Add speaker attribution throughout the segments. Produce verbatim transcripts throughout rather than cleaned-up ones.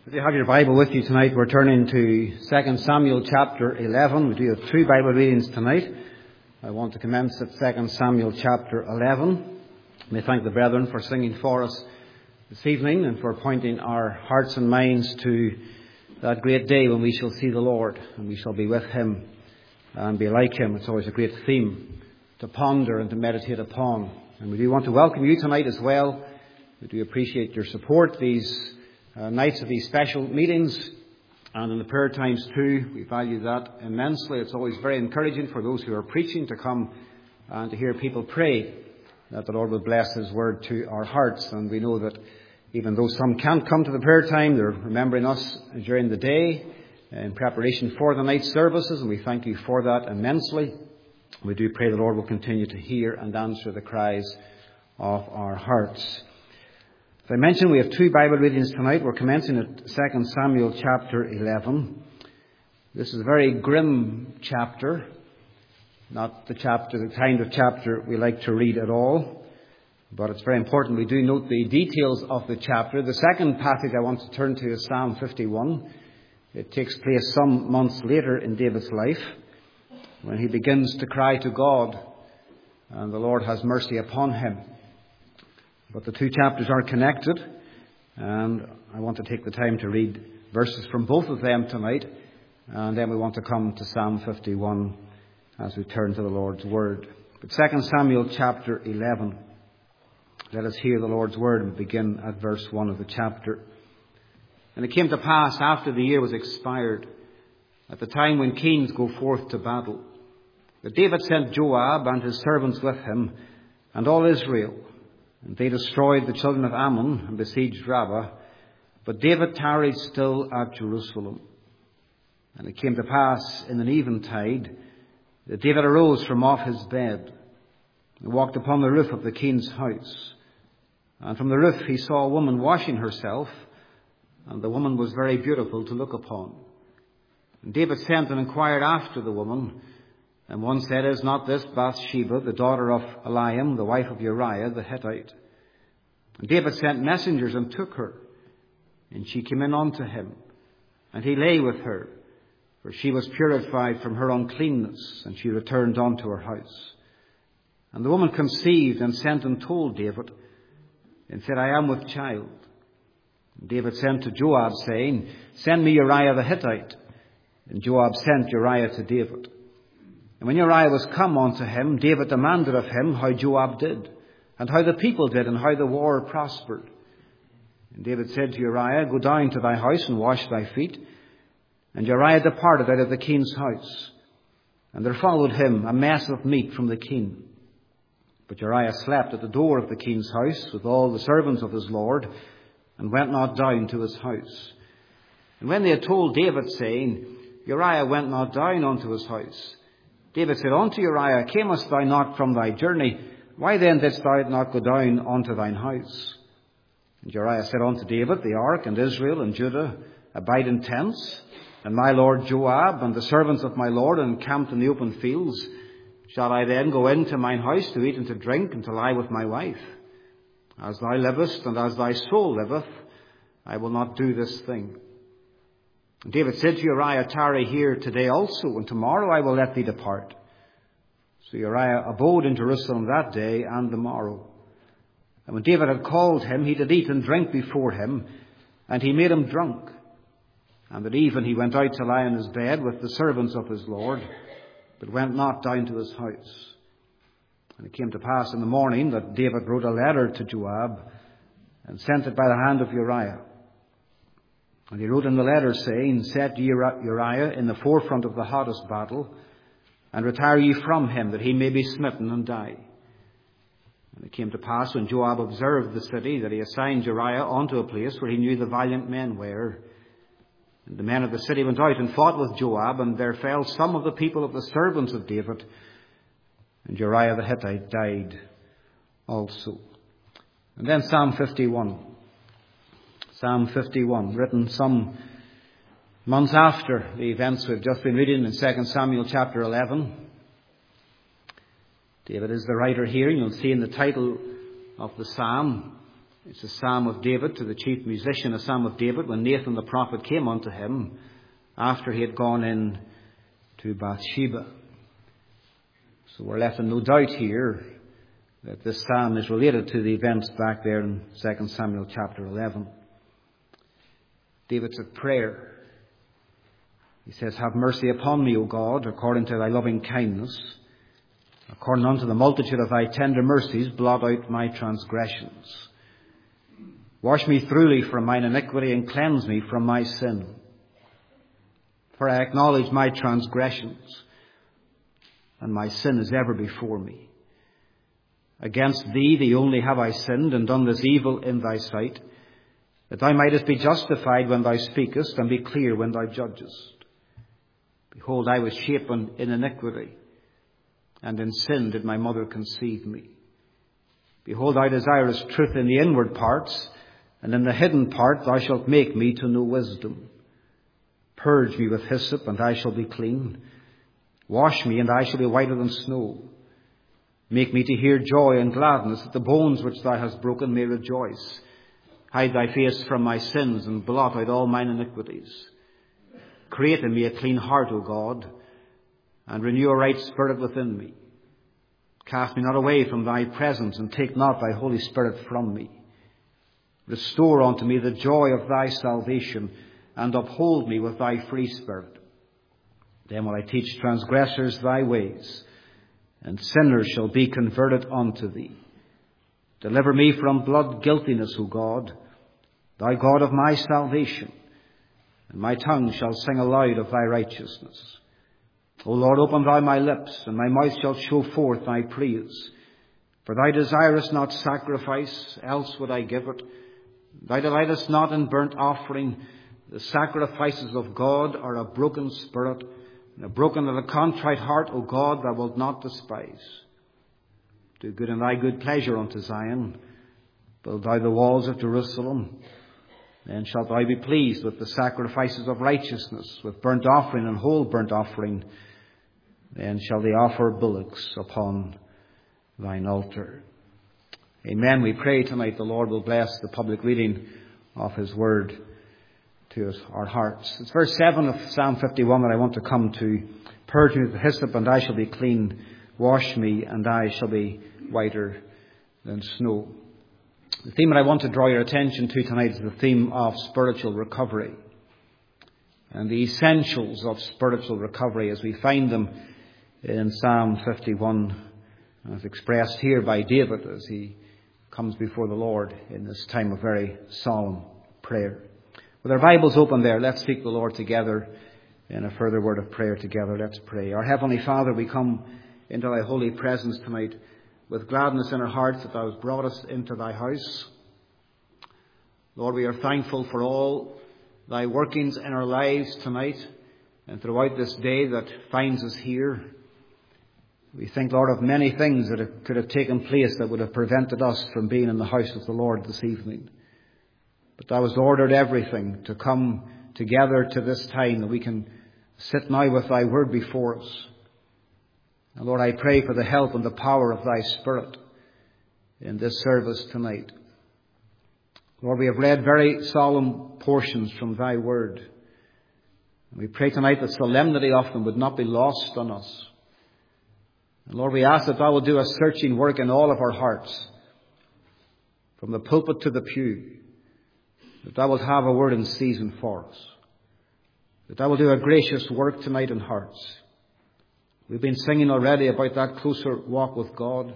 Speaker 1: If you have your Bible with you tonight, we're turning to Second Samuel chapter eleven. We do have two Bible readings tonight. I want to commence at Second Samuel chapter eleven. May thank the brethren for singing for us this evening and for pointing our hearts and minds to that great day when we shall see the Lord and we shall be with Him and be like Him. It's always a great theme to ponder and to meditate upon. And we do want to welcome you tonight as well. We do appreciate your support these Uh, nights of these special meetings and in the prayer times too. We value that immensely. It's always very encouraging for those who are preaching to come and to hear people pray that the Lord will bless His word to our hearts. And we know that even though some can't come to the prayer time, they're remembering us during the day in preparation for the night services, and we thank you for that immensely. We do pray the Lord will continue to hear and answer the cries of our hearts. As I mentioned, we have two Bible readings tonight. We're commencing at Second Samuel chapter eleven. This is a very grim chapter, not the chapter, the kind of chapter we like to read at all, but it's very important we do note the details of the chapter. The second passage I want to turn to is Psalm fifty-one. It takes place some months later in David's life when he begins to cry to God, and the Lord has mercy upon him. But the two chapters are connected, and I want to take the time to read verses from both of them tonight, and then we want to come to Psalm fifty-one as we turn to the Lord's Word. But Second Samuel chapter eleven, let us hear the Lord's Word and begin at verse one of the chapter. And it came to pass after the year was expired, at the time when kings go forth to battle, that David sent Joab and his servants with him, and all Israel. And they destroyed the children of Ammon and besieged Rabbah. But David tarried still at Jerusalem. And it came to pass in an eventide that David arose from off his bed and walked upon the roof of the king's house. And from the roof he saw a woman washing herself, and the woman was very beautiful to look upon. And David sent and inquired after the woman. And one said, Is not this Bathsheba, the daughter of Eliam, the wife of Uriah the Hittite? And David sent messengers and took her. And she came in unto him. And he lay with her, for she was purified from her uncleanness. And she returned unto her house. And the woman conceived and sent and told David, and said, I am with child. And David sent to Joab, saying, Send me Uriah the Hittite. And Joab sent Uriah to David. And when Uriah was come unto him, David demanded of him how Joab did, and how the people did, and how the war prospered. And David said to Uriah, Go down to thy house and wash thy feet. And Uriah departed out of the king's house. And there followed him a mess of meat from the king. But Uriah slept at the door of the king's house with all the servants of his lord, and went not down to his house. And when they had told David, saying, Uriah went not down unto his house, David said unto Uriah, Camest thou not from thy journey? Why then didst thou not go down unto thine house? And Uriah said unto David, The ark and Israel and Judah abide in tents, and my lord Joab and the servants of my lord are encamped in the open fields. Shall I then go into mine house to eat and to drink and to lie with my wife? As thou livest and as thy soul liveth, I will not do this thing. And David said to Uriah, Tarry here today also, and tomorrow I will let thee depart. So Uriah abode in Jerusalem that day and the morrow. And when David had called him, he did eat and drink before him, and he made him drunk. And at even he went out to lie in his bed with the servants of his lord, but went not down to his house. And it came to pass in the morning that David wrote a letter to Joab, and sent it by the hand of Uriah. And he wrote in the letter, saying, Set Uriah in the forefront of the hottest battle, and retire ye from him, that he may be smitten and die. And it came to pass, when Joab observed the city, that he assigned Uriah unto a place where he knew the valiant men were. And the men of the city went out and fought with Joab, and there fell some of the people of the servants of David. And Uriah the Hittite died also. And then Psalm fifty-one. Psalm fifty-one, written some months after the events we've just been reading in Second Samuel chapter eleven. David is the writer here, and you'll see in the title of the psalm, It's a psalm of David, to the chief musician, a psalm of David, when Nathan the prophet came unto him after he had gone in to Bathsheba. So we're left in no doubt here that this psalm is related to the events back there in Second Samuel chapter eleven. David's at prayer. He says, "Have mercy upon me, O God, according to thy loving kindness. According unto the multitude of thy tender mercies, blot out my transgressions. Wash me thoroughly from mine iniquity and cleanse me from my sin. For I acknowledge my transgressions, and my sin is ever before me. Against thee, the only, have I sinned, and done this evil in thy sight, that thou mightest be justified when thou speakest, and be clear when thou judgest. Behold, I was shapen in iniquity, and in sin did my mother conceive me. Behold, thou desirest truth in the inward parts, and in the hidden part thou shalt make me to know wisdom. Purge me with hyssop, and I shall be clean. Wash me, and I shall be whiter than snow. Make me to hear joy and gladness, that the bones which thou hast broken may rejoice. Hide thy face from my sins, and blot out all mine iniquities. Create in me a clean heart, O God, and renew a right spirit within me. Cast me not away from thy presence, and take not thy Holy Spirit from me. Restore unto me the joy of thy salvation, and uphold me with thy free spirit. Then will I teach transgressors thy ways, and sinners shall be converted unto thee. Deliver me from blood guiltiness, O God, thy God of my salvation, and my tongue shall sing aloud of thy righteousness. O Lord, open thou my lips, and my mouth shall show forth thy praise. For thou desirest not sacrifice, else would I give it. Thou delightest not in burnt offering. The sacrifices of God are a broken spirit, and a broken and a contrite heart, O God, thou wilt not despise. Do good in thy good pleasure unto Zion. Build thou the walls of Jerusalem. Then shalt thou be pleased with the sacrifices of righteousness, with burnt offering and whole burnt offering. Then shall they offer bullocks upon thine altar." Amen. We pray tonight the Lord will bless the public reading of his word to our hearts. It's verse seven of Psalm fifty-one that I want to come to. "Purge me with hyssop, and I shall be clean. Wash me, and I shall be whiter than snow." The theme that I want to draw your attention to tonight is the theme of spiritual recovery, and the essentials of spiritual recovery as we find them in Psalm fifty-one, as expressed here by David as he comes before the Lord in this time of very solemn prayer. With our Bibles open there, let's seek the Lord together in a further word of prayer together. Let's pray. Our Heavenly Father, we come into thy holy presence tonight with gladness in our hearts that thou hast brought us into thy house. Lord, we are thankful for all thy workings in our lives tonight and throughout this day that finds us here. We think, Lord, of many things that could have taken place that would have prevented us from being in the house of the Lord this evening. But thou hast ordered everything to come together to this time that we can sit now with thy word before us. And Lord, I pray for the help and the power of thy Spirit in this service tonight. Lord, we have read very solemn portions from thy word. And we pray tonight that solemnity of them would not be lost on us. And Lord, we ask that thou will do a searching work in all of our hearts, from the pulpit to the pew, that thou wilt have a word in season for us, that thou will do a gracious work tonight in hearts. We've been singing already about that closer walk with God,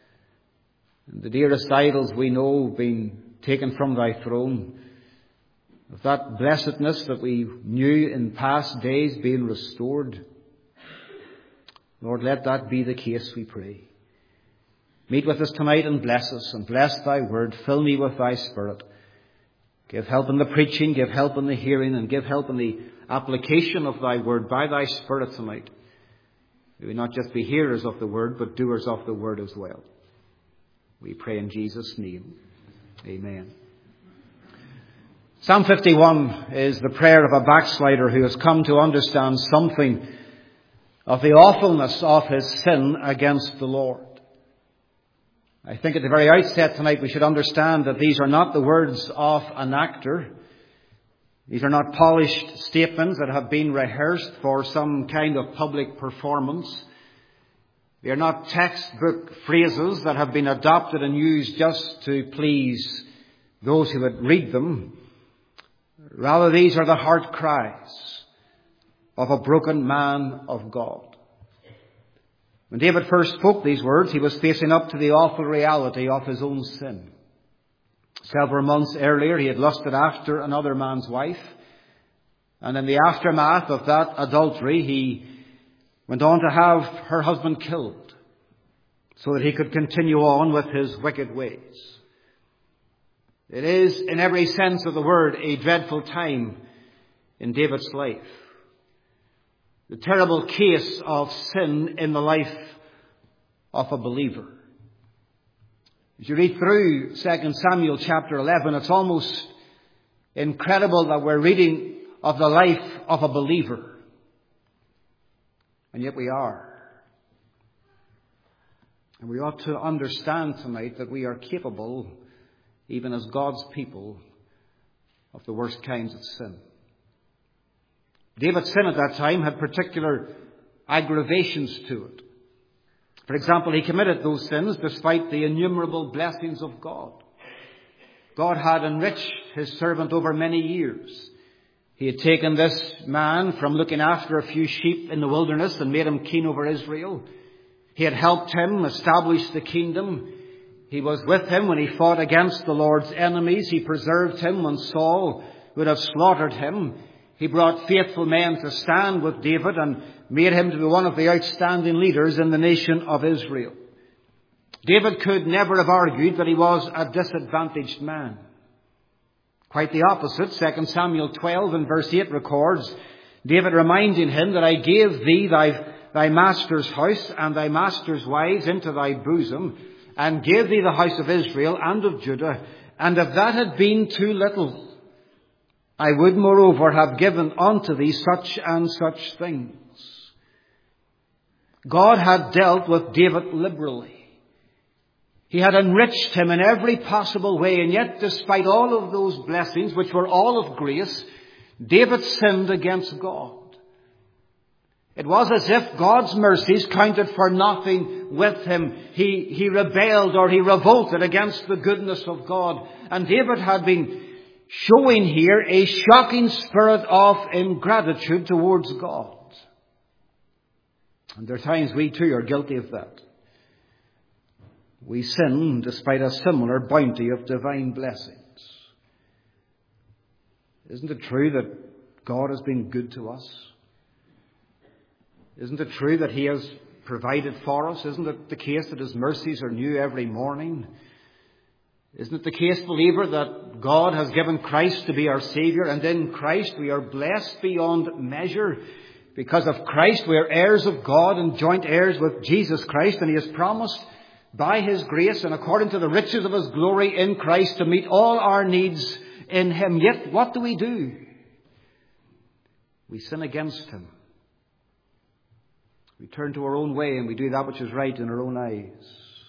Speaker 1: and the dearest idols we know being taken from thy throne, of that blessedness that we knew in past days being restored. Lord, let that be the case, we pray. Meet with us tonight and bless us, and bless thy word. Fill me with thy Spirit. Give help in the preaching, give help in the hearing, and give help in the application of thy word by thy Spirit tonight. May we not just be hearers of the word, but doers of the word as well. We pray in Jesus' name. Amen. Psalm fifty-one is the prayer of a backslider who has come to understand something of the awfulness of his sin against the Lord. I think at the very outset tonight we should understand that these are not the words of an actor. These are not polished statements that have been rehearsed for some kind of public performance. They are not textbook phrases that have been adopted and used just to please those who would read them. Rather, these are the heart cries of a broken man of God. When David first spoke these words, he was facing up to the awful reality of his own sin. Several months earlier, he had lusted after another man's wife. And in the aftermath of that adultery, he went on to have her husband killed so that he could continue on with his wicked ways. It is, in every sense of the word, a dreadful time in David's life. The terrible case of sin in the life of a believer. As you read through Second Samuel chapter eleven, it's almost incredible that we're reading of the life of a believer. And yet we are. And we ought to understand tonight that we are capable, even as God's people, of the worst kinds of sin. David's sin at that time had particular aggravations to it. For example, he committed those sins despite the innumerable blessings of God. God had enriched his servant over many years. He had taken this man from looking after a few sheep in the wilderness and made him king over Israel. He had helped him establish the kingdom. He was with him when he fought against the Lord's enemies. He preserved him when Saul would have slaughtered him. He brought faithful men to stand with David and made him to be one of the outstanding leaders in the nation of Israel. David could never have argued that he was a disadvantaged man. Quite the opposite. Second Samuel twelve and verse eight records David reminding him that I gave thee thy, thy master's house and thy master's wives into thy bosom, and gave thee the house of Israel and of Judah. And if that had been too little, I would moreover have given unto thee such and such things. God had dealt with David liberally. He had enriched him in every possible way, and yet despite all of those blessings, which were all of grace, David sinned against God. It was as if God's mercies counted for nothing with him. He, he rebelled or he revolted against the goodness of God. And David had been showing here a shocking spirit of ingratitude towards God. And there are times we too are guilty of that. We sin despite a similar bounty of divine blessings. Isn't it true that God has been good to us? Isn't it true that he has provided for us? Isn't it the case that his mercies are new every morning? Isn't it the case, believer, that God has given Christ to be our Saviour, and in Christ we are blessed beyond measure? Because of Christ we are heirs of God and joint heirs with Jesus Christ, and he has promised by his grace and according to the riches of his glory in Christ to meet all our needs in him. Yet what do we do? We sin against him. We turn to our own way and we do that which is right in our own eyes.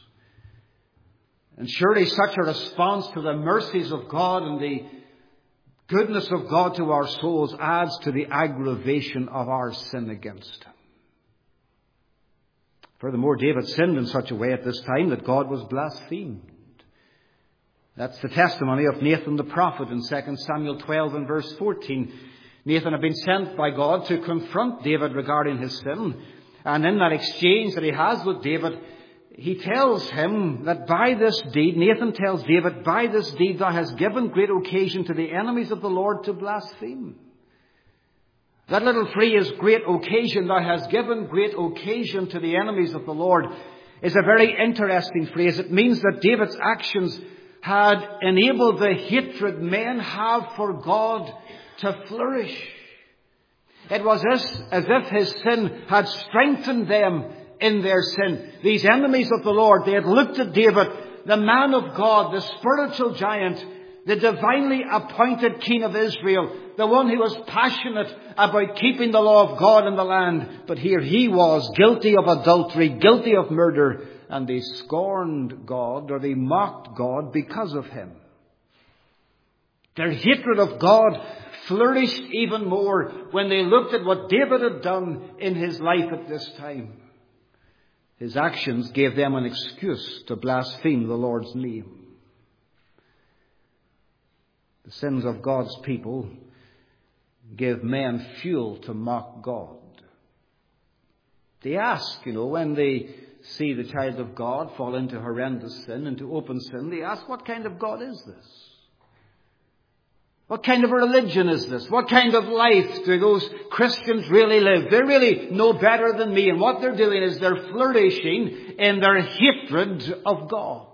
Speaker 1: And surely such a response to the mercies of God and the goodness of God to our souls adds to the aggravation of our sin against him. Furthermore, David sinned in such a way at this time that God was blasphemed. That's the testimony of Nathan the prophet in Second Samuel twelve and verse fourteen. Nathan had been sent by God to confront David regarding his sin. And in that exchange that he has with David, he tells him that by this deed, Nathan tells David, by this deed thou hast given great occasion to the enemies of the Lord to blaspheme. That little phrase, great occasion, thou hast given great occasion to the enemies of the Lord, is a very interesting phrase. It means that David's actions had enabled the hatred men have for God to flourish. It was as, as if his sin had strengthened them in their sin. These enemies of the Lord, they had looked at David, the man of God, the spiritual giant, the divinely appointed king of Israel, the one who was passionate about keeping the law of God in the land. But here he was, guilty of adultery, guilty of murder, and they scorned God, or they mocked God because of him. Their hatred of God flourished even more when they looked at what David had done in his life at this time. His actions gave them an excuse to blaspheme the Lord's name. The sins of God's people give men fuel to mock God. They ask, you know, when they see the child of God fall into horrendous sin, into open sin, they ask, what kind of God is this? What kind of a religion is this? What kind of life do those Christians really live? They're really no better than me. And what they're doing is they're flourishing in their hatred of God.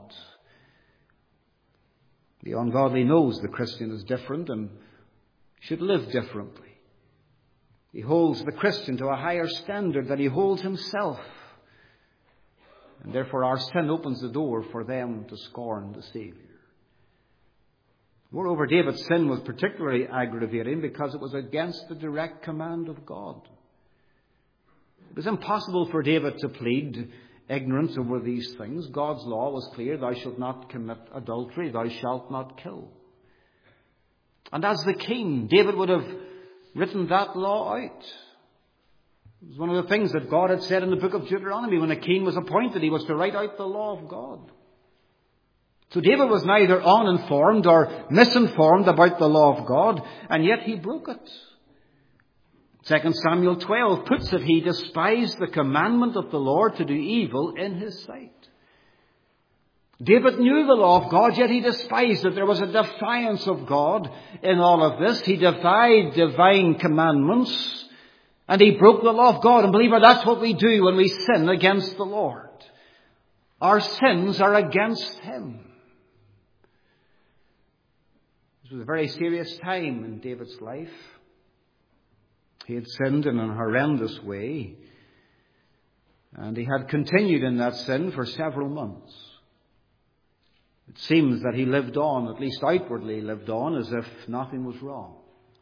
Speaker 1: The ungodly knows the Christian is different and should live differently. He holds the Christian to a higher standard than he holds himself. And therefore our sin opens the door for them to scorn the Savior. Moreover, David's sin was particularly aggravating because it was against the direct command of God. It was impossible for David to plead ignorance over these things. God's law was clear: thou shalt not commit adultery, thou shalt not kill. And as the king, David would have written that law out. It was one of the things that God had said in the book of Deuteronomy. When a king was appointed, he was to write out the law of God. So David was neither uninformed or misinformed about the law of God, and yet he broke it. Second Samuel twelve puts it, he despised the commandment of the Lord to do evil in his sight. David knew the law of God, yet he despised it. There was a defiance of God in all of this. He defied divine commandments, and he broke the law of God. And believer, that's what we do when we sin against the Lord. Our sins are against him. It was a very serious time in David's life. He had sinned in a horrendous way, and he had continued in that sin for several months. It seems that he lived on, at least outwardly lived on, as if nothing was wrong.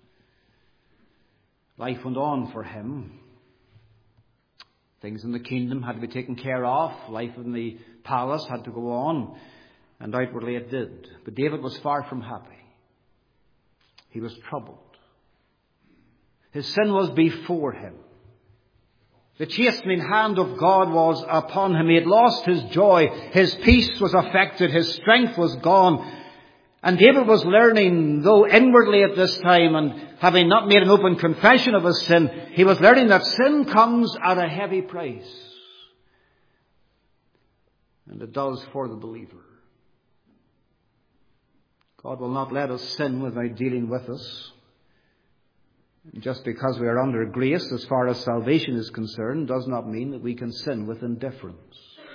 Speaker 1: Life went on for him. Things in the kingdom had to be taken care of. Life in the palace had to go on, and outwardly it did. But David was far from happy. He was troubled. His sin was before him. The chastening hand of God was upon him. He had lost his joy. His peace was affected. His strength was gone. And David was learning, though inwardly at this time, and having not made an open confession of his sin, he was learning that sin comes at a heavy price. And it does for the believer. God will not let us sin without dealing with us. Just because we are under grace as far as salvation is concerned does not mean that we can sin with indifference.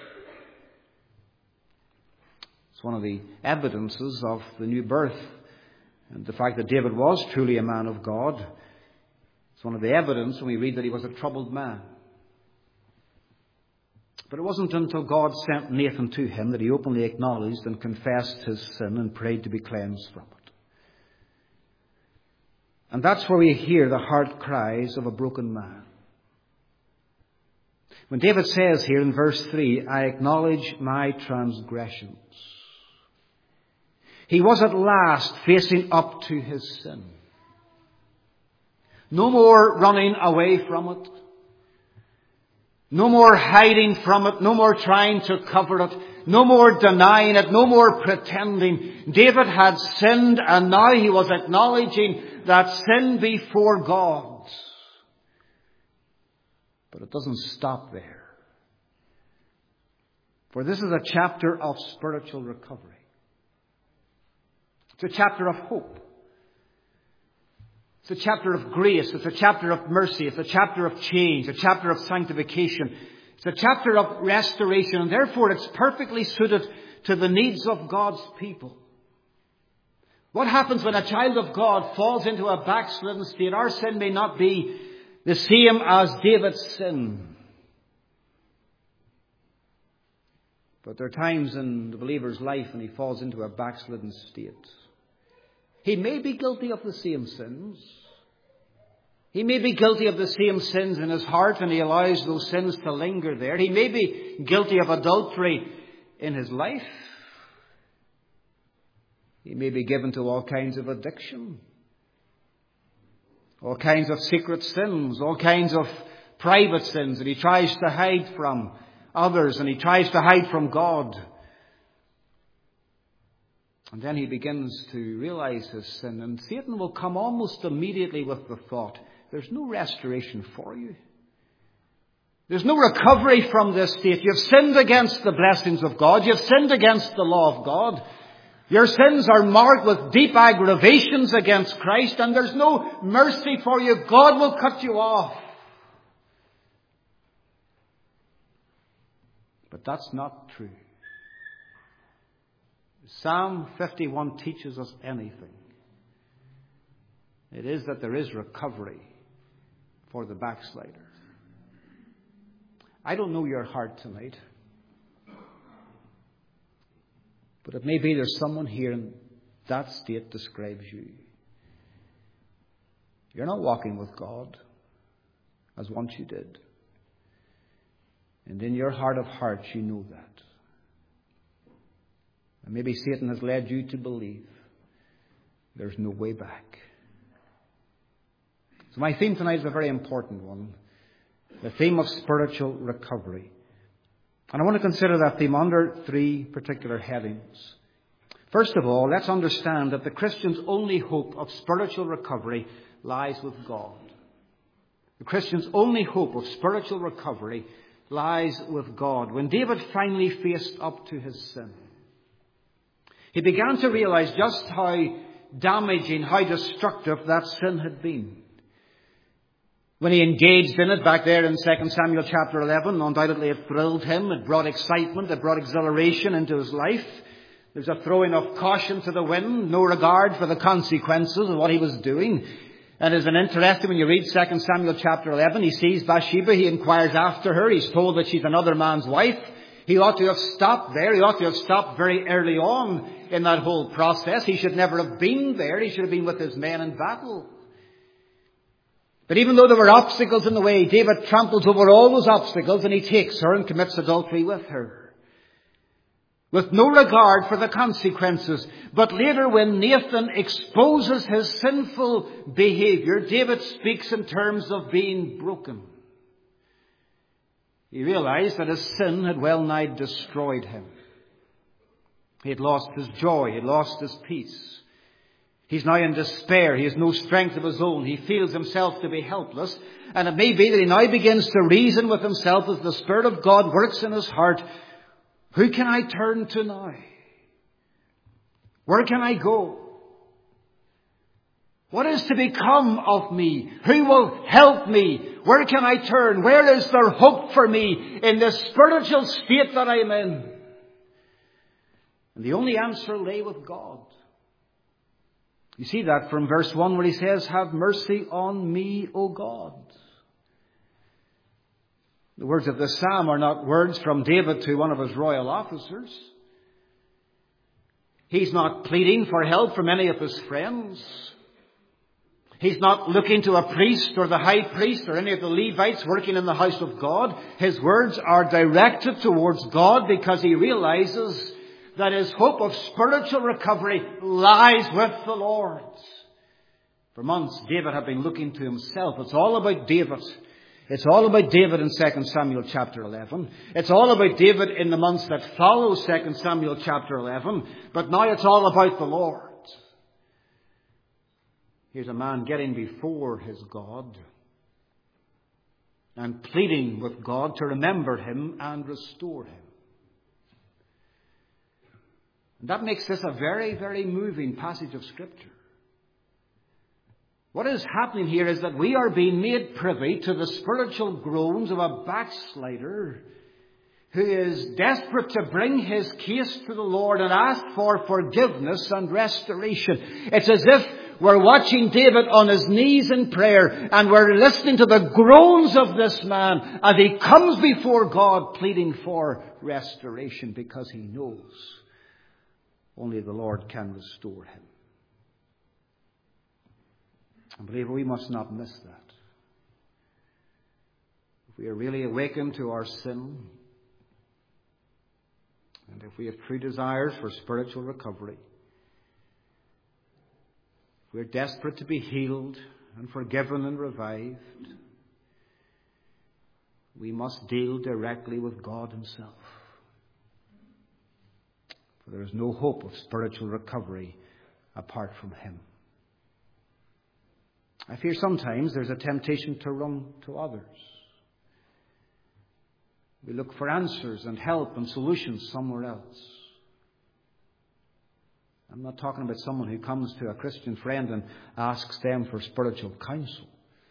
Speaker 1: It's one of the evidences of the new birth and the fact that David was truly a man of God. It's one of the evidence when we read that he was a troubled man. But it wasn't until God sent Nathan to him that he openly acknowledged and confessed his sin and prayed to be cleansed from it. And that's where we hear the heart cries of a broken man. When David says here in verse three, I acknowledge my transgressions. He was at last facing up to his sin. No more running away from it. No more hiding from it. No more trying to cover it. No more denying it. No more pretending. David had sinned, and now he was acknowledging that sin before God. But it doesn't stop there. For this is a chapter of spiritual recovery. It's a chapter of hope. It's a chapter of grace. It's a chapter of mercy. It's a chapter of change. A chapter of sanctification. It's a chapter of restoration. And therefore it's perfectly suited to the needs of God's people. What happens when a child of God falls into a backslidden state? Our sin may not be the same as David's sin. But there are times in the believer's life when he falls into a backslidden state. He may be guilty of the same sins. He may be guilty of the same sins in his heart and he allows those sins to linger there. He may be guilty of adultery in his life. He may be given to all kinds of addiction, all kinds of secret sins, all kinds of private sins that he tries to hide from others and he tries to hide from God. And then he begins to realize his sin, and Satan will come almost immediately with the thought, there's no restoration for you. There's no recovery from this state. You've sinned against the blessings of God. You've sinned against the law of God. Your sins are marked with deep aggravations against Christ, and there's no mercy for you. God will cut you off. But that's not true. Psalm fifty-one teaches us anything. It is that there is recovery for the backslider. I don't know your heart tonight, but it may be there's someone here and that state describes you. You're not walking with God as once you did. And in your heart of hearts you know that. And maybe Satan has led you to believe there's no way back. So my theme tonight is a very important one. The theme of spiritual recovery. And I want to consider that theme under three particular headings. First of all, let's understand that the Christian's only hope of spiritual recovery lies with God. The Christian's only hope of spiritual recovery lies with God. When David finally faced up to his sin, he began to realize just how damaging, how destructive that sin had been. When he engaged in it back there in Second Samuel chapter eleven, undoubtedly it thrilled him. It brought excitement. It brought exhilaration into his life. There's a throwing of caution to the wind, no regard for the consequences of what he was doing. And it's an interesting when you read Second Samuel chapter eleven, he sees Bathsheba, he inquires after her, he's told that she's another man's wife. He ought to have stopped there. He ought to have stopped very early on in that whole process. He should never have been there. He should have been with his men in battle. But even though there were obstacles in the way, David tramples over all those obstacles and he takes her and commits adultery with her, with no regard for the consequences. But later when Nathan exposes his sinful behavior, David speaks in terms of being broken. He realized that his sin had well nigh destroyed him. He had lost his joy. He had lost his peace. He's now in despair. He has no strength of his own. He feels himself to be helpless. And it may be that he now begins to reason with himself as the Spirit of God works in his heart. Who can I turn to now? Where can I go? What is to become of me? Who will help me? Where can I turn? Where is there hope for me in this spiritual state that I am in? And the only answer lay with God. You see that from verse one where he says, have mercy on me, O God. The words of the psalm are not words from David to one of his royal officers. He's not pleading for help from any of his friends. He's not looking to a priest or the high priest or any of the Levites working in the house of God. His words are directed towards God because he realizes that his hope of spiritual recovery lies with the Lord. For months, David had been looking to himself. It's all about David. It's all about David in Second Samuel chapter eleven. It's all about David in the months that follow Second Samuel chapter eleven. But now it's all about the Lord. Here's a man getting before his God and pleading with God to remember him and restore him. And that makes this a very, very moving passage of Scripture. What is happening here is that we are being made privy to the spiritual groans of a backslider who is desperate to bring his case to the Lord and ask for forgiveness and restoration. It's as if we're watching David on his knees in prayer and we're listening to the groans of this man as he comes before God pleading for restoration because he knows only the Lord can restore him. And believer, we must not miss that. if we are really awakened to our sin, and if we have true desires for spiritual recovery, if we are desperate to be healed and forgiven and revived, we must deal directly with God Himself. For there is no hope of spiritual recovery apart from Him. I fear sometimes there's a temptation to run to others. We look for answers and help and solutions somewhere else. I'm not talking about someone who comes to a Christian friend and asks them for spiritual counsel.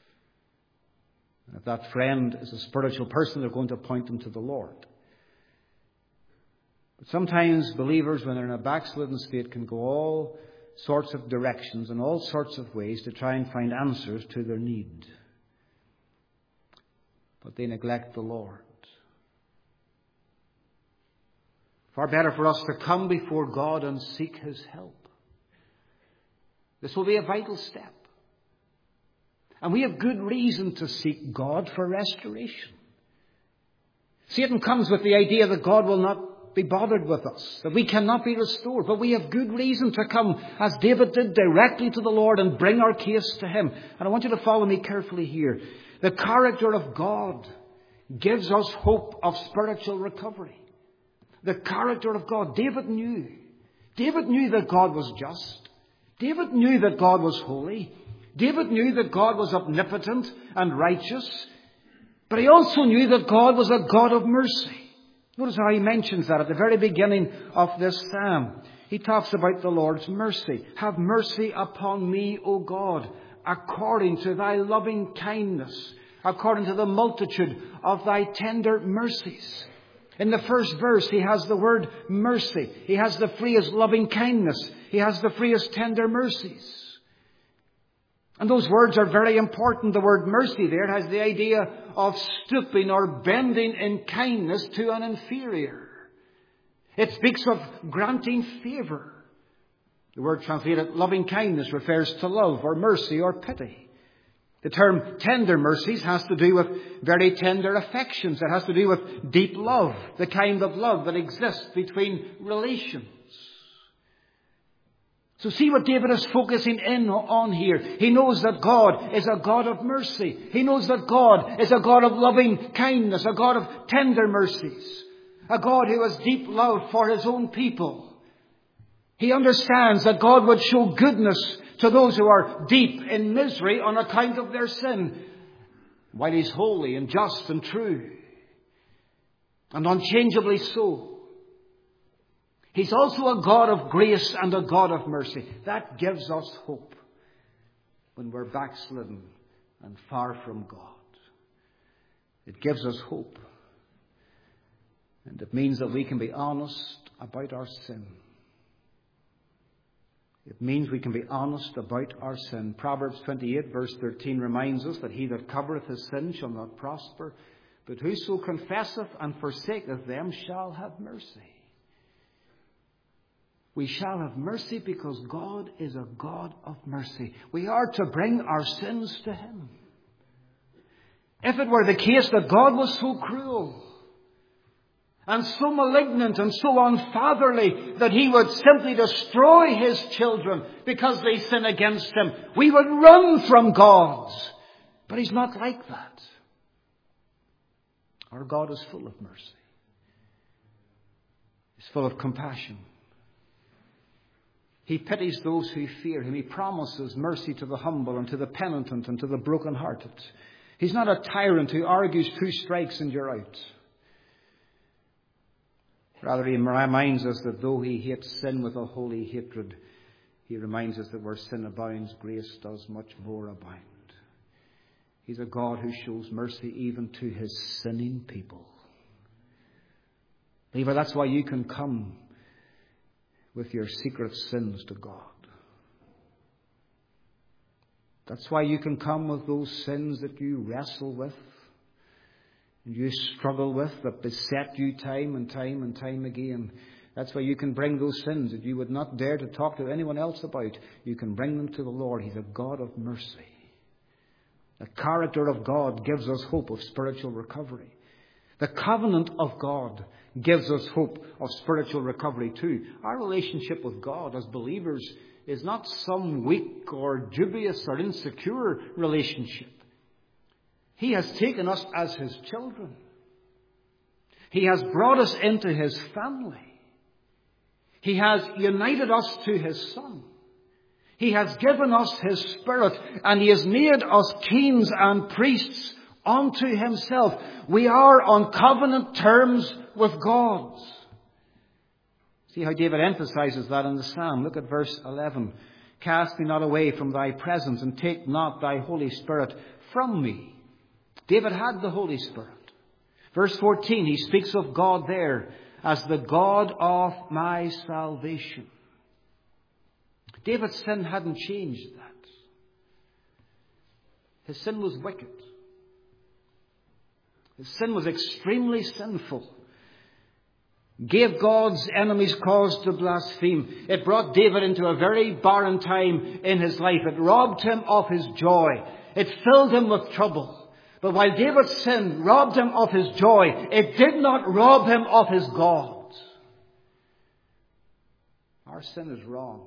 Speaker 1: If that friend is a spiritual person, they're going to point them to the Lord. But sometimes believers, when they're in a backslidden state, can go all sorts of directions and all sorts of ways to try and find answers to their need. But they neglect the Lord. Far better for us to come before God and seek His help. This will be a vital step. And we have good reason to seek God for restoration. Satan comes with the idea that God will not be bothered with us, that we cannot be restored. But we have good reason to come, as David did, directly to the Lord and bring our case to Him. And I want you to follow me carefully here. The character of God gives us hope of spiritual recovery. The character of God. David knew. David knew that God was just. David knew that God was holy. David knew that God was omnipotent and righteous. But he also knew that God was a God of mercy. Notice how he mentions that at the very beginning of this psalm. He talks about the Lord's mercy. Have mercy upon me, O God, according to thy loving kindness, according to the multitude of thy tender mercies. In the first verse, he has the word mercy. He has the phrase loving kindness. He has the phrase tender mercies. And those words are very important. The word mercy there has the idea of stooping or bending in kindness to an inferior. It speaks of granting favour. The word translated loving kindness refers to love or mercy or pity. The term tender mercies has to do with very tender affections. It has to do with deep love, the kind of love that exists between relations. So see what David is focusing in on here. He knows that God is a God of mercy. He knows that God is a God of loving kindness, a God of tender mercies, a God who has deep love for His own people. He understands that God would show goodness to those who are deep in misery on account of their sin, while He's holy and just and true, and unchangeably so. He's also a God of grace and a God of mercy. That gives us hope when we're backslidden and far from God. It gives us hope. And it means that we can be honest about our sin. It means we can be honest about our sin. Proverbs twenty-eight verse thirteen reminds us that he that covereth his sin shall not prosper, but whoso confesseth and forsaketh them shall have mercy. We shall have mercy because God is a God of mercy. We are to bring our sins to Him. If it were the case that God was so cruel and so malignant and so unfatherly that He would simply destroy His children because they sin against Him, we would run from God. But He's not like that. Our God is full of mercy. He's full of compassion. He pities those who fear Him. He promises mercy to the humble and to the penitent and to the brokenhearted. He's not a tyrant who argues two strikes and you're out. Rather, He reminds us that though He hates sin with a holy hatred, He reminds us that where sin abounds, grace does much more abound. He's a God who shows mercy even to His sinning people. Believer, that's why you can come with your secret sins to God. That's why you can come with those sins that you wrestle with, and you struggle with, that beset you time and time and time again. That's why you can bring those sins that you would not dare to talk to anyone else about. You can bring them to the Lord. He's a God of mercy. The character of God gives us hope of spiritual recovery. The covenant of God gives us hope of spiritual recovery too. Our relationship with God as believers is not some weak or dubious or insecure relationship. He has taken us as His children. He has brought us into His family. He has united us to His Son. He has given us His Spirit, and He has made us kings and priests unto Himself. We are on covenant terms with God. See how David emphasizes that in the Psalm. Look at verse eleven. Cast me not away from thy presence, and take not thy Holy Spirit from me. David had the Holy Spirit. Verse fourteen, he speaks of God there as the God of my salvation. David's sin hadn't changed that. His sin was wicked. His sin was extremely sinful. Gave God's enemies cause to blaspheme. It brought David into a very barren time in his life. It robbed him of his joy. It filled him with trouble. But while David's sin robbed him of his joy, it did not rob him of his God. Our sin is wrong.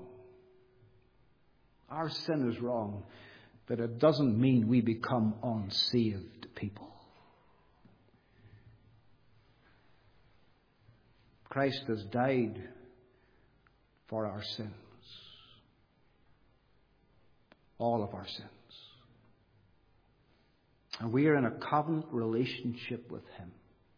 Speaker 1: Our sin is wrong, but it doesn't mean we become unsaved people. Christ has died for our sins. All of our sins. And we are in a covenant relationship with Him.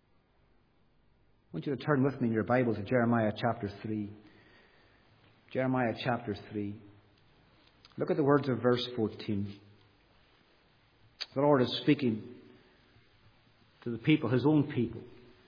Speaker 1: I want you to turn with me in your Bible to Jeremiah chapter three. Jeremiah chapter three. Look at the words of verse fourteen. The Lord is speaking to the people, His own people.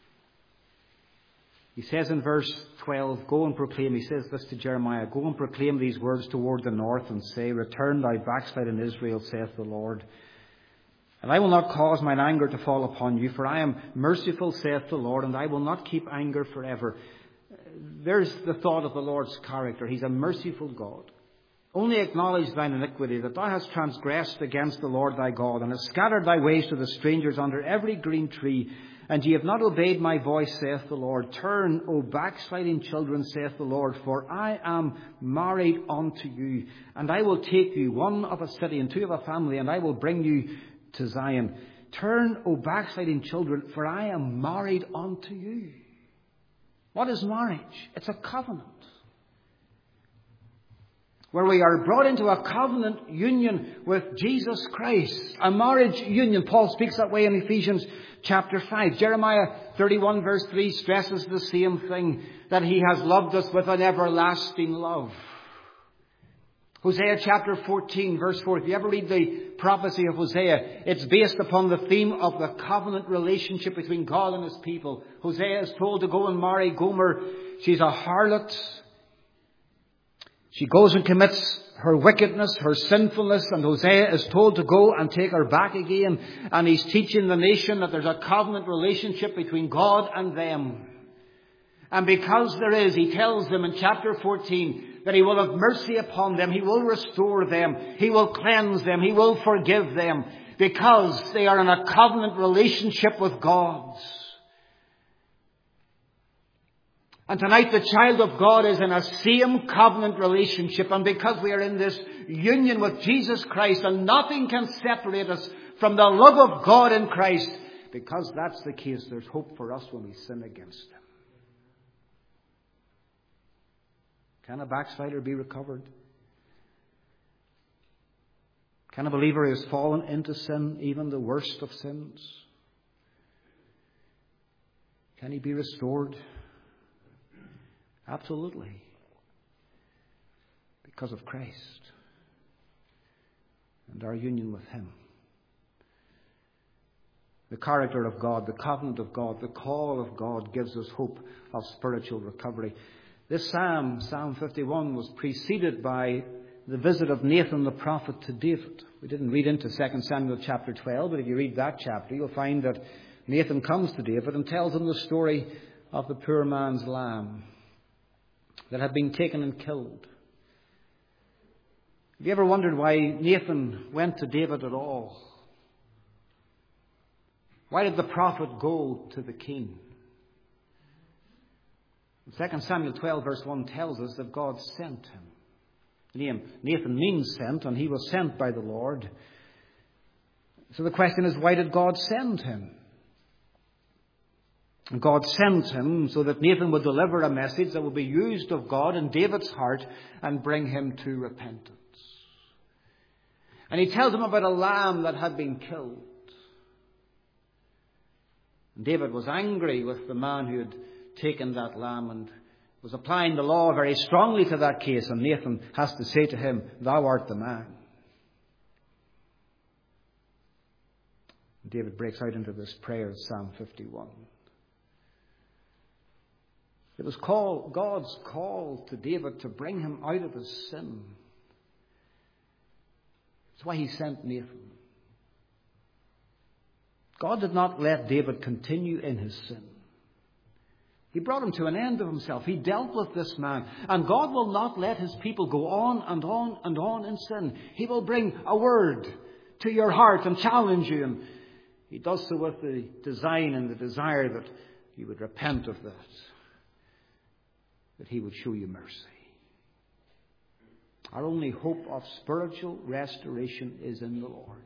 Speaker 1: He says in verse twelve, go and proclaim, he says this to Jeremiah, go and proclaim these words toward the north and say, return thou backslidden Israel, saith the Lord. And I will not cause mine anger to fall upon you, for I am merciful, saith the Lord, and I will not keep anger forever. There's the thought of the Lord's character. He's a merciful God. Only acknowledge thine iniquity, that thou hast transgressed against the Lord thy God, and hast scattered thy ways to the strangers under every green tree. And ye have not obeyed my voice, saith the Lord. Turn, O backsliding children, saith the Lord, for I am married unto you. And I will take you, one of a city and two of a family, and I will bring you to Zion. Turn, O backsliding children, for I am married unto you. What is marriage? It's a covenant, where we are brought into a covenant union with Jesus Christ. A marriage union. Paul speaks that way in Ephesians chapter five. Jeremiah thirty-one verse three stresses the same thing, that He has loved us with an everlasting love. Hosea chapter fourteen verse four. If you ever read the prophecy of Hosea, it's based upon the theme of the covenant relationship between God and His people. Hosea is told to go and marry Gomer. She's a harlot. She goes and commits her wickedness, her sinfulness, and Hosea is told to go and take her back again. And he's teaching the nation that there's a covenant relationship between God and them. And because there is, he tells them in chapter fourteen that He will have mercy upon them. He will restore them. He will cleanse them. He will forgive them, because they are in a covenant relationship with God. And tonight the child of God is in a same covenant relationship. And because we are in this union with Jesus Christ, and nothing can separate us from the love of God in Christ, because that's the case, there's hope for us when we sin against Him. Can a backslider be recovered? Can a believer who has fallen into sin, even the worst of sins, can he be restored? Absolutely. Because of Christ and our union with Him. The character of God, the covenant of God, the call of God gives us hope of spiritual recovery. This psalm, Psalm fifty-one, was preceded by the visit of Nathan the prophet to David. We didn't read into Second Samuel chapter twelve, but if you read that chapter, you'll find that Nathan comes to David and tells him the story of the poor man's lamb that had been taken and killed. Have you ever wondered why Nathan went to David at all? Why did the prophet go to the king? Second Samuel twelve verse one tells us that God sent him. Nathan means sent, and he was sent by the Lord. So the question is, why did God send him? God sent him so that Nathan would deliver a message that would be used of God in David's heart and bring him to repentance. And he tells him about a lamb that had been killed. And David was angry with the man who had taken that lamb and was applying the law very strongly to that case. And Nathan has to say to him, "Thou art the man." David breaks out into this prayer, Psalm fifty-one. It was call, God's call to David to bring him out of his sin. That's why he sent Nathan. God did not let David continue in his sin. He brought him to an end of himself. He dealt with this man. And God will not let his people go on and on and on in sin. He will bring a word to your heart and challenge you. And he does so with the design and the desire that you would repent of that. That he would show you mercy. Our only hope of spiritual restoration is in the Lord.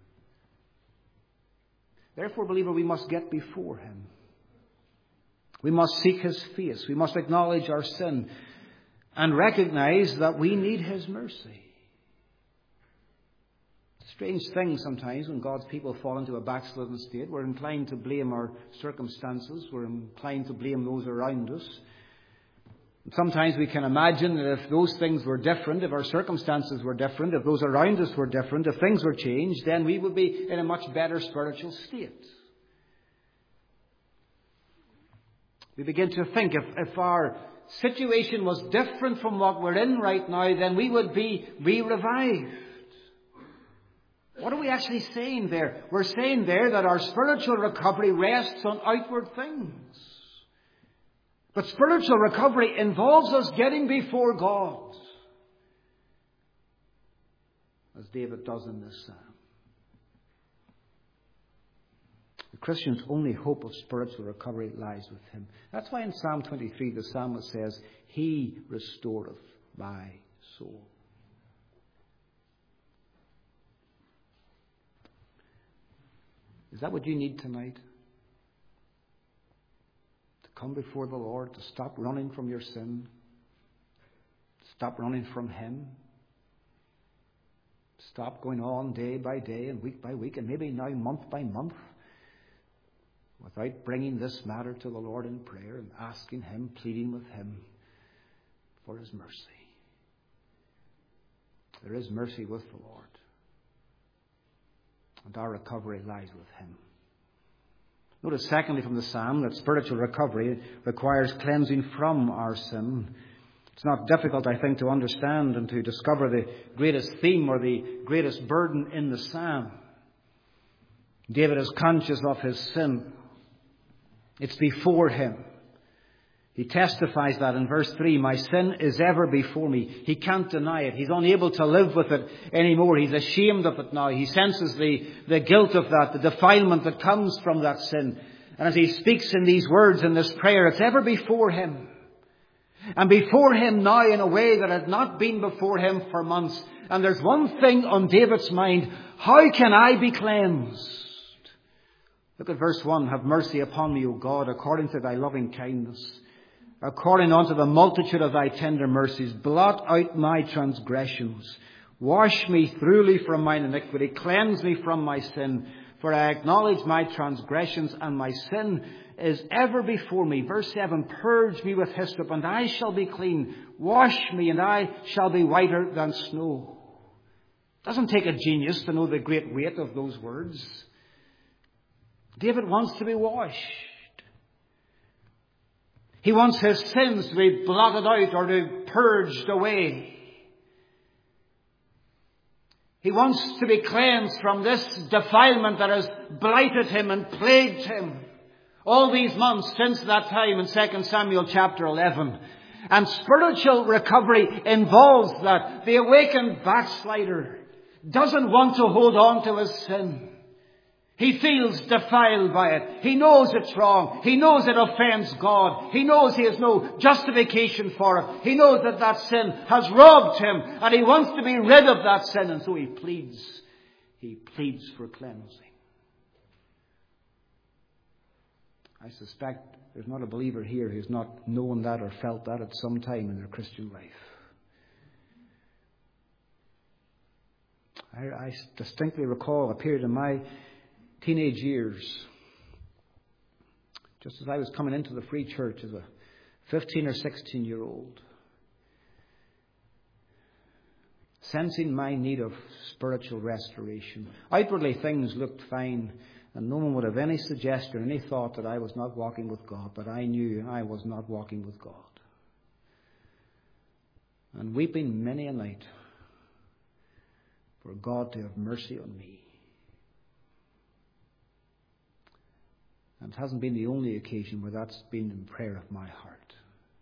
Speaker 1: Therefore, believer, we must get before him. We must seek his face. We must acknowledge our sin and recognize that we need his mercy. Strange thing sometimes when God's people fall into a backslidden state. We're inclined to blame our circumstances. We're inclined to blame those around us. Sometimes we can imagine that if those things were different, if our circumstances were different, if those around us were different, if things were changed, then we would be in a much better spiritual state. We begin to think if, if our situation was different from what we're in right now, then we would be re-revived. What are we actually saying there? We're saying there that our spiritual recovery rests on outward things. But spiritual recovery involves us getting before God, as David does in this psalm. The Christian's only hope of spiritual recovery lies with him. That's why in Psalm twenty-three the psalmist says, "He restoreth my soul." Is that what you need tonight? Come before the Lord, to stop running from your sin, stop running from him, stop going on day by day and week by week and maybe now month by month without bringing this matter to the Lord in prayer and asking him, pleading with him for his mercy. There is mercy with the Lord, and our recovery lies with him. Notice secondly from the psalm that spiritual recovery requires cleansing from our sin. It's not difficult, I think, to understand and to discover the greatest theme or the greatest burden in the psalm. David is conscious of his sin. It's before him. He testifies that in verse three, "My sin is ever before me." He can't deny it. He's unable to live with it anymore. He's ashamed of it now. He senses the, the guilt of that, the defilement that comes from that sin. And as he speaks in these words in this prayer, it's ever before him. And before him now in a way that had not been before him for months. And there's one thing on David's mind: how can I be cleansed? Look at verse one. "Have mercy upon me, O God, according to thy loving kindness. According unto the multitude of thy tender mercies, blot out my transgressions. Wash me thoroughly from mine iniquity. Cleanse me from my sin. For I acknowledge my transgressions, and my sin is ever before me." Verse seven, "Purge me with hyssop, and I shall be clean. Wash me, and I shall be whiter than snow." It doesn't take a genius to know the great weight of those words. David wants to be washed. He wants his sins to be blotted out or to be purged away. He wants to be cleansed from this defilement that has blighted him and plagued him all these months since that time in Second Samuel chapter eleven. And spiritual recovery involves that. The awakened backslider doesn't want to hold on to his sin. He feels defiled by it. He knows it's wrong. He knows it offends God. He knows he has no justification for it. He knows that that sin has robbed him, and he wants to be rid of that sin, and so he pleads. He pleads for cleansing. I suspect there's not a believer here who's not known that or felt that at some time in their Christian life. I, I distinctly recall a period in my teenage years, just as I was coming into the Free Church as a fifteen or sixteen year old, sensing my need of spiritual restoration. Outwardly things looked fine, and no one would have any suggestion, any thought that I was not walking with God, but I knew I was not walking with God. And weeping many a night for God to have mercy on me. And it hasn't been the only occasion where that's been the prayer of my heart.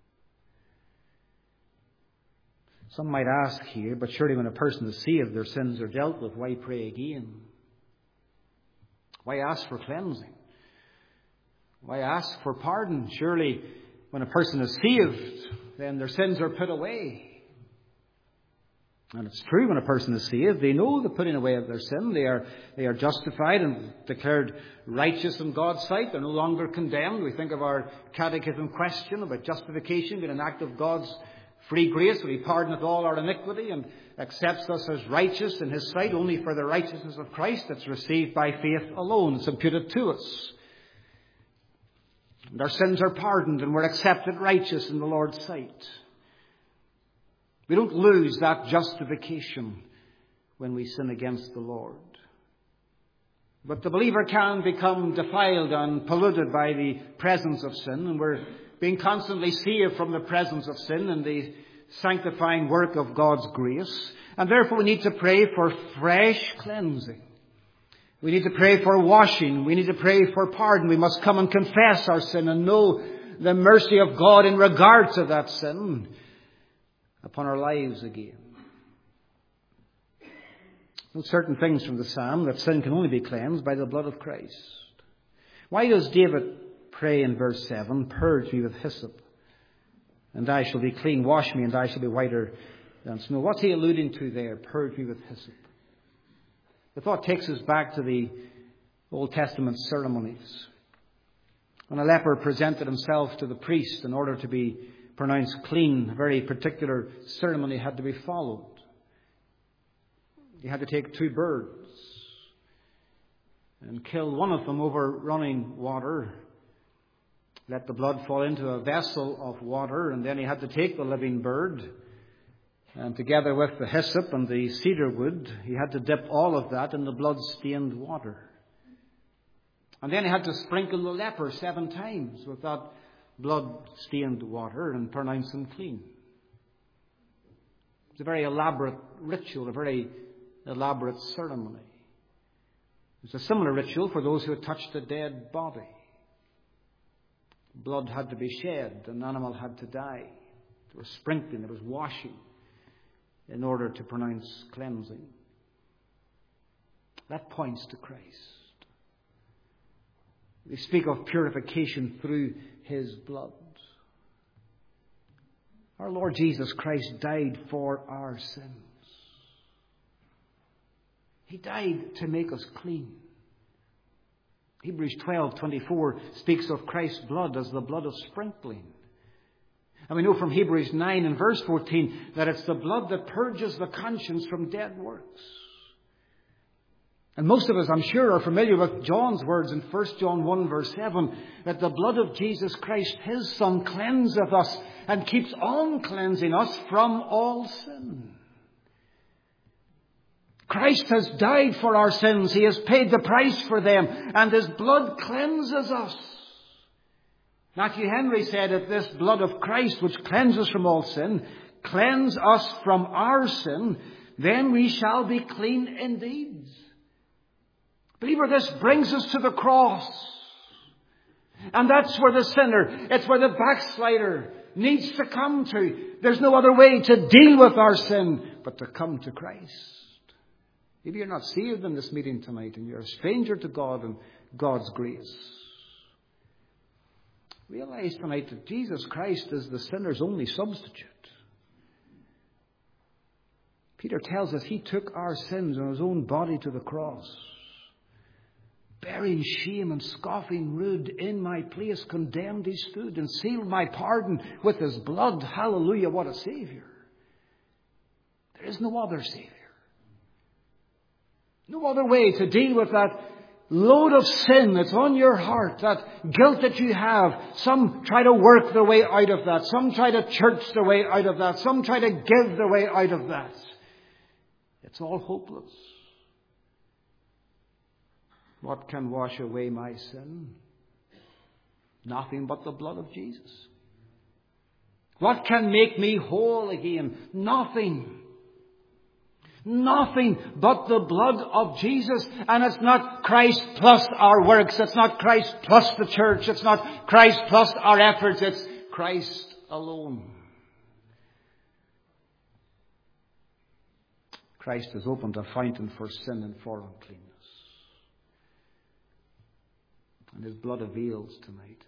Speaker 1: Some might ask here, but surely when a person is saved, their sins are dealt with, why pray again? Why ask for cleansing? Why ask for pardon? Surely when a person is saved, then their sins are put away. And it's true, when a person is saved, they know the putting away of their sin. They are, they are justified and declared righteous in God's sight. They're no longer condemned. We think of our catechism question about justification being an act of God's free grace, where He pardoneth all our iniquity and accepts us as righteous in His sight only for the righteousness of Christ that's received by faith alone. It's imputed to us. And our sins are pardoned and we're accepted righteous in the Lord's sight. We don't lose that justification when we sin against the Lord. But the believer can become defiled and polluted by the presence of sin, and we're being constantly saved from the presence of sin and the sanctifying work of God's grace. And therefore we need to pray for fresh cleansing. We need to pray for washing. We need to pray for pardon. We must come and confess our sin and know the mercy of God in regard to that sin upon our lives again. There are certain things from the psalm that sin can only be cleansed by the blood of Christ. Why does David pray in verse seven, purge me with hyssop, and I shall be clean, wash me, and I shall be whiter than snow? What's he alluding to there, purge me with hyssop? The thought takes us back to the Old Testament ceremonies. When a leper presented himself to the priest in order to be pronounced clean, a very particular ceremony had to be followed. You had to take two birds and kill one of them over running water, let the blood fall into a vessel of water, and then he had to take the living bird, and together with the hyssop and the cedar wood, he had to dip all of that in the blood-stained water. And then he had to sprinkle the leper seven times with that blood-stained water and pronounce him clean. It's a very elaborate ritual, a very elaborate ceremony. It's a similar ritual for those who had touched a dead body. Blood had to be shed, an animal had to die. There was sprinkling, there was washing in order to pronounce cleansing. That points to Christ. We speak of purification through His blood. Our Lord Jesus Christ died for our sins. He died to make us clean. Hebrews twelve twenty-four speaks of Christ's blood as the blood of sprinkling. And we know from Hebrews nine and verse fourteen that it's the blood that purges the conscience from dead works. And most of us, I'm sure, are familiar with John's words in First John one verse seven, that the blood of Jesus Christ, His Son, cleanseth us and keeps on cleansing us from all sin. Christ has died for our sins. He has paid the price for them, and His blood cleanses us. Matthew Henry said that this blood of Christ, which cleanses from all sin, cleanse us from our sin, then we shall be clean indeed. Believer, this brings us to the cross. And that's where the sinner, it's where the backslider needs to come to. There's no other way to deal with our sin but to come to Christ. Maybe you're not saved in this meeting tonight and you're a stranger to God and God's grace. Realize tonight that Jesus Christ is the sinner's only substitute. Peter tells us he took our sins on his own body to the cross. Bearing shame and scoffing rude, in my place condemned he stood, and sealed my pardon with his blood. Hallelujah, what a Saviour. There is no other Saviour. No other way to deal with that load of sin that's on your heart, that guilt that you have. Some try to work their way out of that. Some try to church their way out of that. Some try to give their way out of that. It's all hopeless. What can wash away my sin? Nothing but the blood of Jesus. What can make me whole again? Nothing. Nothing but the blood of Jesus. And it's not Christ plus our works. It's not Christ plus the church. It's not Christ plus our efforts. It's Christ alone. Christ has opened a fountain for sin and for uncleanness. And his blood avails tonight.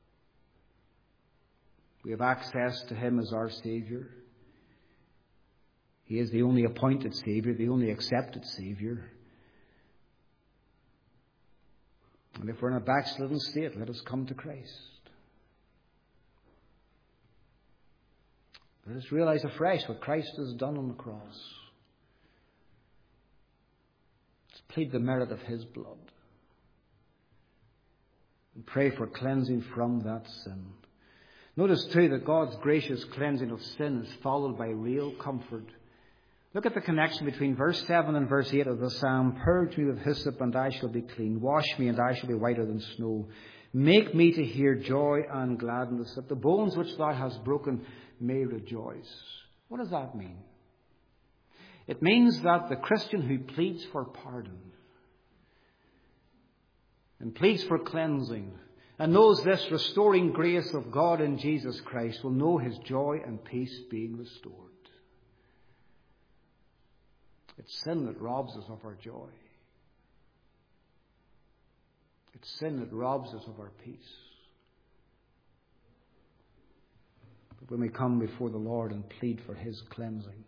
Speaker 1: We have access to him as our Saviour. He is the only appointed Saviour, the only accepted Saviour. And if we're in a backslidden state, let us come to Christ. Let us realize afresh what Christ has done on the cross. Let's plead the merit of his blood. And pray for cleansing from that sin. Notice too that God's gracious cleansing of sin is followed by real comfort. Look at the connection between verse seven and verse eight of the psalm. Purge me with hyssop and I shall be clean. Wash me and I shall be whiter than snow. Make me to hear joy and gladness, that the bones which thou hast broken may rejoice. What does that mean? It means that the Christian who pleads for pardon and pleads for cleansing and knows this restoring grace of God in Jesus Christ will know his joy and peace being restored. It's sin that robs us of our joy. It's sin that robs us of our peace. But when we come before the Lord and plead for his cleansing,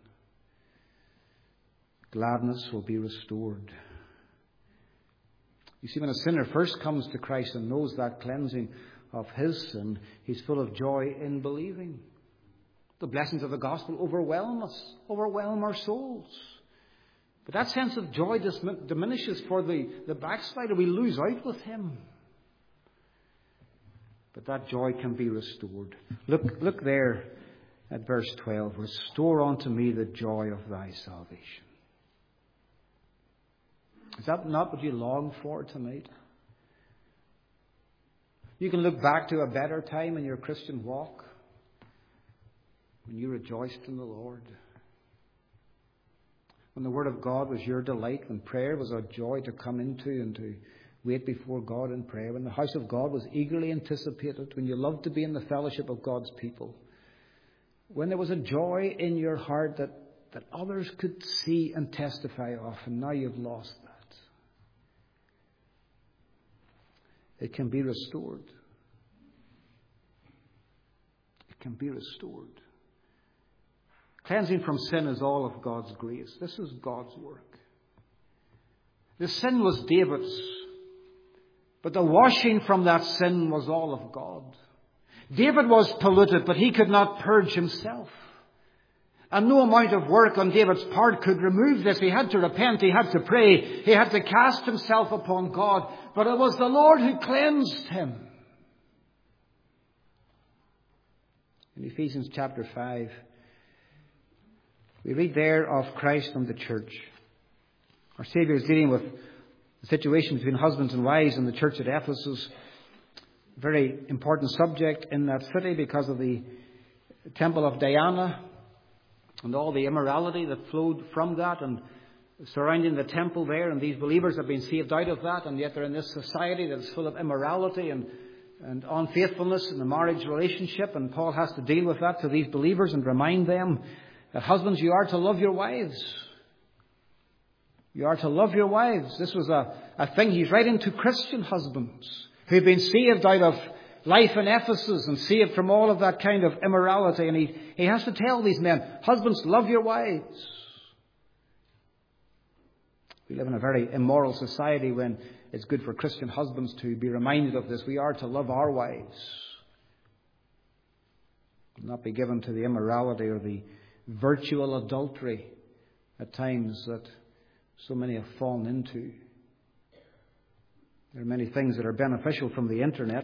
Speaker 1: gladness will be restored. You see, when a sinner first comes to Christ and knows that cleansing of his sin, he's full of joy in believing. The blessings of the gospel overwhelm us, overwhelm our souls. But that sense of joy diminishes for the, the backslider. We lose out with him. But that joy can be restored. Look, look there at verse twelve. Restore unto me the joy of thy salvation. Is that not what you long for tonight? You can look back to a better time in your Christian walk when you rejoiced in the Lord. When the Word of God was your delight, when prayer was a joy to come into and to wait before God in prayer, when the house of God was eagerly anticipated, when you loved to be in the fellowship of God's people, when there was a joy in your heart that, that others could see and testify of, and now you've lost that. It can be restored. It can be restored. Cleansing from sin is all of God's grace. This is God's work. The sin was David's, but the washing from that sin was all of God. David was polluted, but he could not purge himself. And no amount of work on David's part could remove this. He had to repent. He had to pray. He had to cast himself upon God. But it was the Lord who cleansed him. In Ephesians chapter five, we read there of Christ and the church. Our Saviour is dealing with the situation between husbands and wives in the church at Ephesus. A very important subject in that city because of the temple of Diana and all the immorality that flowed from that and surrounding the temple there. And these believers have been saved out of that, and yet they're in this society that is full of immorality and, and unfaithfulness in the marriage relationship. And Paul has to deal with that to these believers and remind them that husbands, you are to love your wives. You are to love your wives. This was a, a thing he's writing to Christian husbands who've been saved out of life in Ephesus and saved from all of that kind of immorality. And he, he has to tell these men, husbands, love your wives. We live in a very immoral society when it's good for Christian husbands to be reminded of this. We are to love our wives, not be given to the immorality or the virtual adultery at times that so many have fallen into. There are many things that are beneficial from the internet,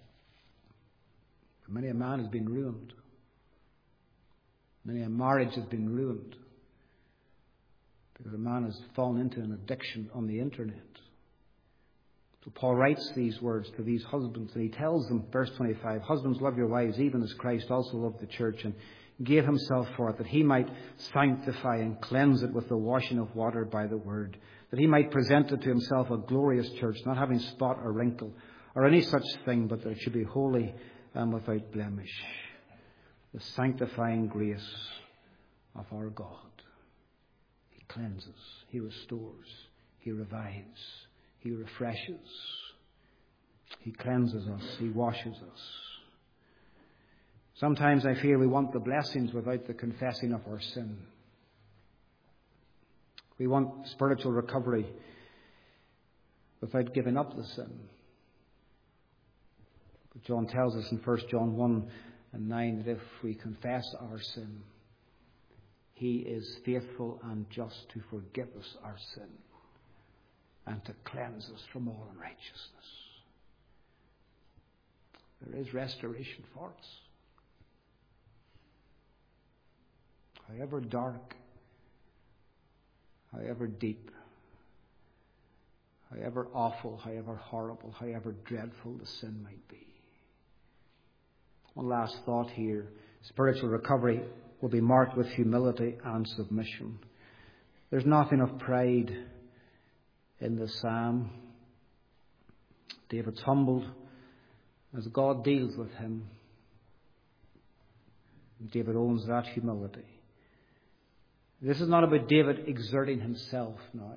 Speaker 1: but many a man has been ruined. Many a marriage has been ruined because a man has fallen into an addiction on the internet. So Paul writes these words to these husbands, and he tells them, verse twenty-five, husbands, love your wives, even as Christ also loved the church and gave himself for it, that he might sanctify and cleanse it with the washing of water by the word, that he might present it to himself a glorious church, not having spot or wrinkle or any such thing, but that it should be holy and without blemish. The sanctifying grace of our God. He cleanses, he restores, he revives, he refreshes, he cleanses us, he washes us. Sometimes I fear we want the blessings without the confessing of our sin. We want spiritual recovery without giving up the sin. But John tells us in First John one and nine that if we confess our sin, he is faithful and just to forgive us our sin and to cleanse us from all unrighteousness. There is restoration for us. However dark, however deep, however awful, however horrible, however dreadful the sin might be. One last thought here. Spiritual recovery will be marked with humility and submission. There's nothing of pride in the psalm. David's humbled as God deals with him. David owns that humility. This is not about David exerting himself now.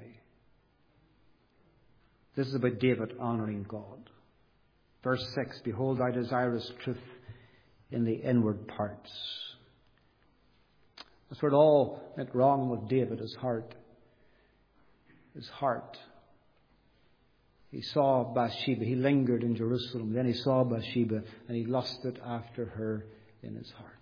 Speaker 1: This is about David honouring God. Verse six, behold, thou desirest truth in the inward parts. That's where it all went wrong with David, his heart. His heart. He saw Bathsheba. He lingered in Jerusalem. Then he saw Bathsheba and he lusted after her in his heart.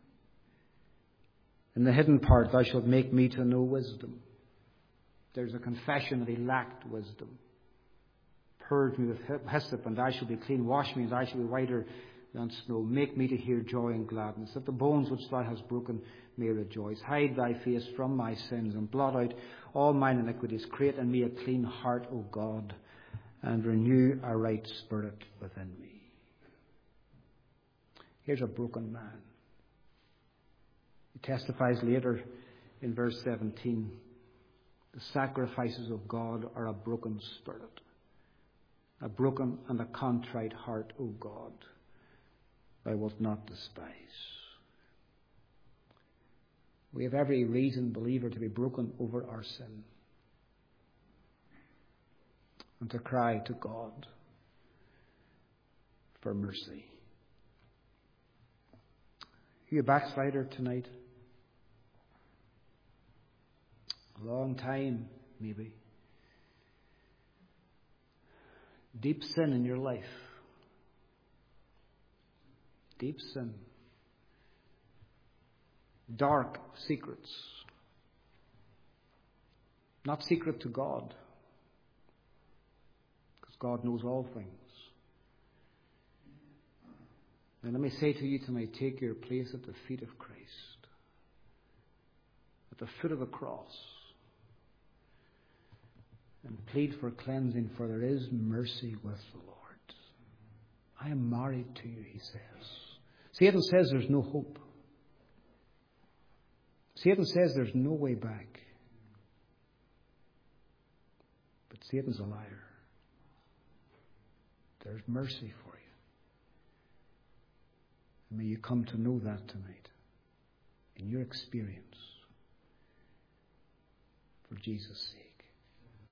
Speaker 1: In the hidden part, thou shalt make me to know wisdom. There's a confession that he lacked wisdom. Purge me with hyssop, and I shall be clean. Wash me, and I shall be whiter than snow. Make me to hear joy and gladness, that the bones which thou hast broken may rejoice. Hide thy face from my sins, and blot out all mine iniquities. Create in me a clean heart, O God, and renew a right spirit within me. Here's a broken man. He testifies later in verse seventeen, the sacrifices of God are a broken spirit, a broken and a contrite heart, O God, thou wilt not despise. We have every reason, believer, to be broken over our sin and to cry to God for mercy. Are you a backslider tonight? A long time, maybe. Deep sin in your life. Deep sin. Dark secrets. Not secret to God, because God knows all things. And let me say to you tonight, take your place at the feet of Christ, at the foot of the cross, and plead for cleansing, for there is mercy with the Lord. I am married to you, he says. Satan says there's no hope. Satan says there's no way back. But Satan's a liar. There's mercy for you. And may you come to know that tonight in your experience for Jesus' sake.